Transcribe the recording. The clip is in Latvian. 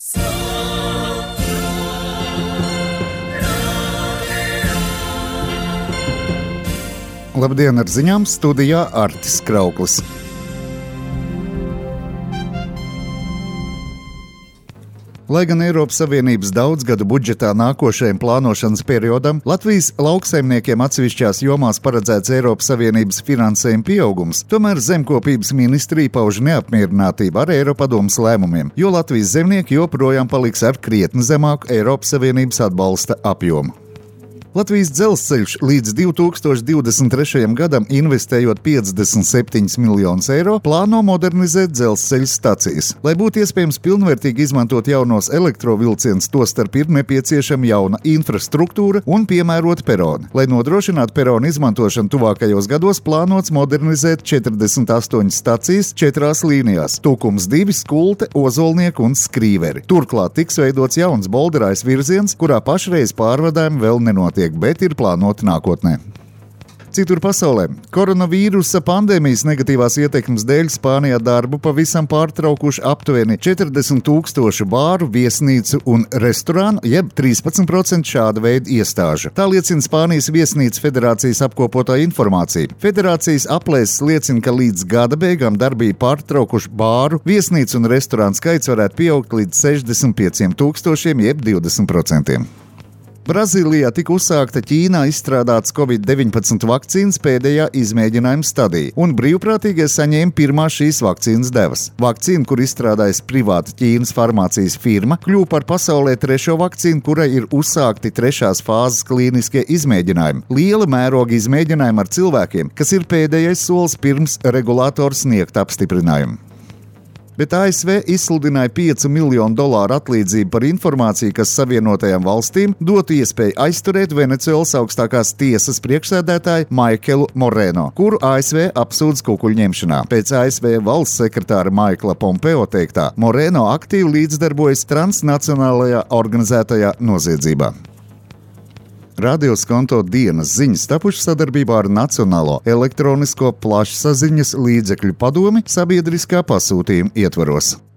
Labdien, ar ziņām studijā Artis Krauklis. Lai gan Eiropas Savienības daudzgadu budžetā nākošajam plānošanas periodam Latvijas lauksaimniekiem atsevišķās jomās paredzēts Eiropas Savienības finansējuma pieaugums, tomēr Zemkopības ministrija pauž neapmierinātību ar Eiropadomes lēmumiem, jo Latvijas zemnieki joprojām paliks ar krietni zemāku Eiropas Savienības atbalsta apjomu. Latvijas dzelzceļš līdz 2023. gadam, investējot 57 miljonus eiro, plāno modernizēt dzelzceļa stacijas. Lai būtu iespējams pilnvērtīgi izmantot jaunos elektrovilcienus, tostarp ir nepieciešama jauna infrastruktūra un piemērota peroni. Lai nodrošinātu peronu izmantošanu tuvākajos gados, plānots modernizēt 48 stacijas 4 līnijās – Tukums 2, Skulte, Ozolnieku un Skrīveri. Turklāt tiks veidots jauns Bolderais virziens, kurā pašreiz pārvadājumi vēl nenotiek, bet ir plānoti nākotnē. Citur pasaulē koronavīrusa pandēmijas negatīvās ietekmes dēļ Spānijā darbu pavisam pārtraukuši aptuveni 40,000 bāru, viesnīcu un restorānu, jeb 13% šāda veida iestāžu. Tā liecina Spānijas viesnīcu federācijas apkopotā informācija. Federācijas aplēses liecina, ka līdz gada beigām darbību pārtraukuši bāru, viesnīcu un restorānu skaits varētu pieaugt līdz 65,000, jeb 20%. Brazīlijā tika uzsākta Ķīnā izstrādātas Covid-19 vakcīnas pēdējā izmēģinājuma stadija, un brīvprātīgie saņēma pirmās šīs vakcīnas devas. Vakcīna, kur izstrādājas privāta Ķīnas farmācijas firma, kļuva par pasaulē 3. vakcīnu, kurai ir uzsākti 3. fāzes klīniskie izmēģinājumi. Liela mēroga izmēģinājumi ar cilvēkiem, kas ir pēdējais solis pirms regulātori sniegt apstiprinājumu. Bet ASV izsludināja $5 miljonu atlīdzību par informāciju, kas Savienotajām valstīm dotu iespēju aizturēt Venecuēlas augstākās tiesas priekšsēdētāju Maikelu Moreno, kuru ASV apsūdz kukuļņemšanā. Pēc ASV valsts sekretāra Maikla Pompeo teiktā, Moreno aktīvi līdzdarbojas transnacionālajā organizētajā noziedzībā. Radio Skonto dienas ziņas tapušas sadarbībā ar Nacionālo elektronisko plašsaziņas līdzekļu padomi sabiedriskā pasūtījuma ietvaros.